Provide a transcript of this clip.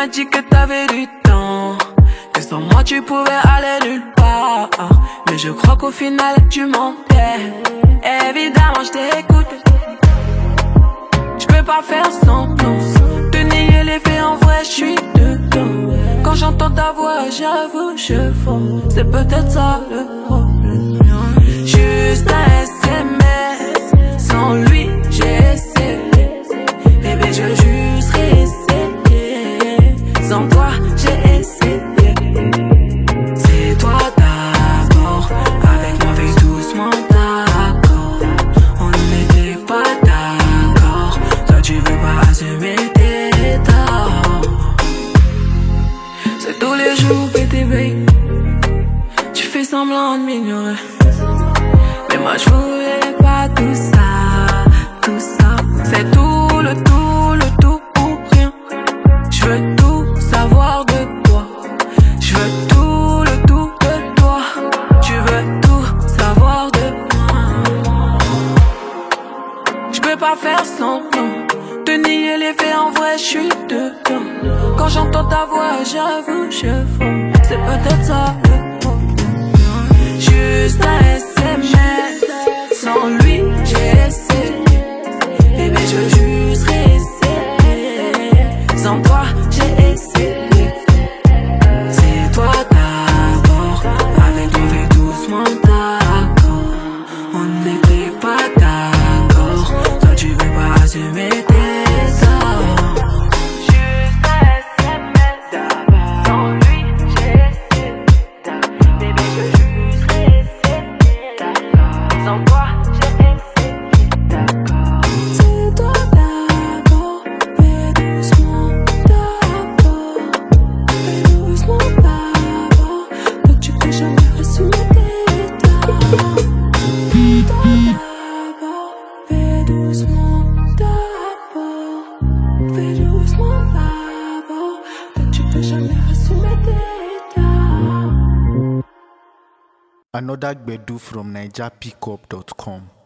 m'as dit que t'avais du temps, que sans moi tu pouvais aller nulle part. Mais je crois qu'au final tu mentais. Évidemment je t'écoute. Je peux pas faire semblant de nier les faits, en vrai je suis dedans. Quand j'entends ta voix j'avoue je fonds. C'est peut-être ça le problème. Juste un SMS, sans lui j'ai essayé. Bébé je veux juste réessayer. Sans toi j'ai essayé. C'est toi d'abord, avec moi fais doucement d'accord. On n'était pas d'accord, toi tu veux pas assumer tes torts. C'est tous les jours bébé, tu fais semblant de m'ignorer. Mais moi je voulais pas tout ça, tout ça. C'est tout le tout pour rien. Je veux tout savoir de toi. Je veux tout le tout de toi. Tu veux tout savoir de moi. Je peux pas faire semblant de nier les faits, en vrai je suis dedans. Quand j'entends ta voix j'avoue je fonds. C'est peut-être ça le problème. Juste un SMS, sans lui j'ai essayé. Bébé je veux juste réessayer. Sans toi j'ai essayé. C'est toi d'abord, avec moi fais doucement d'accord. On n'était pas d'accord, toi tu veux pas assumer tes torts. Juste un SMS, sans lui j'ai essayé. Bébé je veux juste réessayer. Sans toi j'ai essayé. C'est toi d'abord, fais doucement d'abord. Fais doucement d'abord, toi tu peux jamais assumer tes torts. Toi d'abord, fais doucement d'abord. Fais doucement d'abord, toi tu peux jamais assumer tes torts. Another Gbedu from NigerPickup.com.